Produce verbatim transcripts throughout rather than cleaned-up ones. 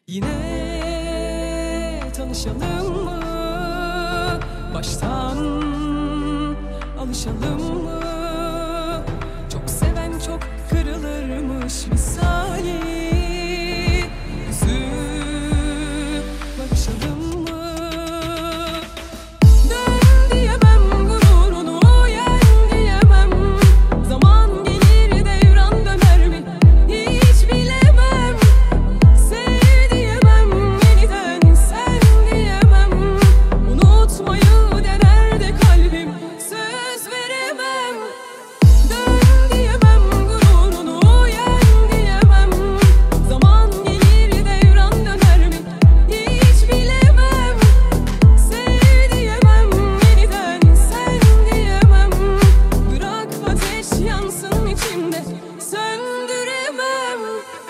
Yine tanışalım mı? Baştan alışalım mı? Çok seven çok kırılırmış misali. Üzüp barışalım mı? Dön diyemem, gururunu yen diyemem. Zaman gelir devran döner mi? Hiç bilemem. Sev diyemem, yeniden sen diyemem. Unutmayı dener de kalbim, söz veremem. Dön diyemem, gururunu yen diyemem. Zaman gelir devran döner mi? Hiç bilemem. Sev diyemem, yeniden sen diyemem. Bırak ateş yansın içimde, söndüremem.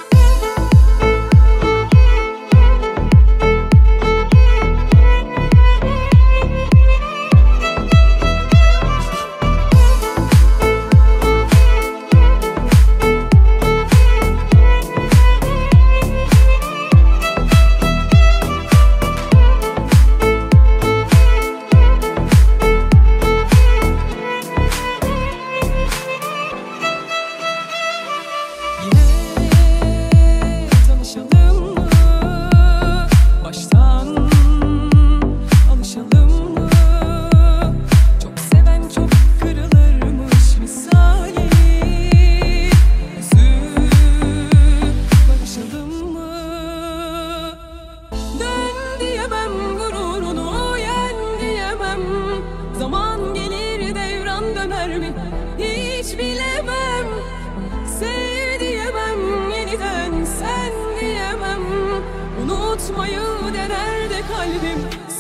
Yine tanışalım mı? Baştan alışalım mı? Çok seven çok kırılırmış misali. Üzüp barışalım mı? Dön diyemem, gururunu yen diyemem. Zaman gelir devran döner mi? Hiç bilemem. Sev diyemem, yeniden sen diyemem. Unutmayı dener de kalbim,